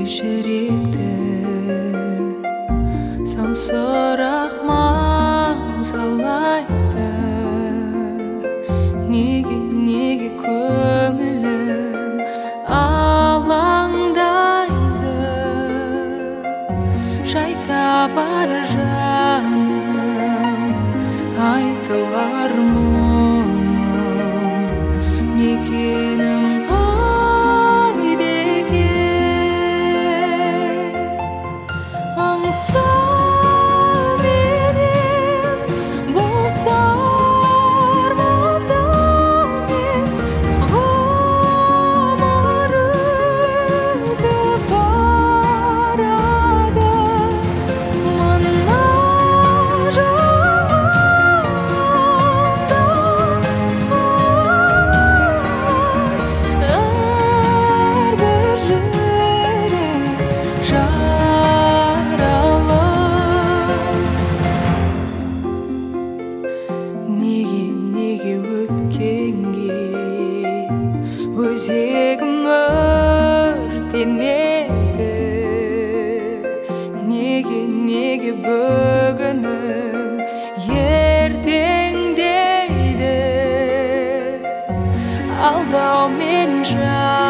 жүректі сан сұрақ мазалайды. Неге көңілім алаңдайды? Жайта бар жаным, айтылар мұңым, мекенім қайда екен? Аңса менен болса арманыммен ғұмыр өтіп барады. Мына жалғанда әрбір жүрек жаралы. Неге өткенге өзегім өртенеді? Неге бүгінім ертең дейді? Алдаумен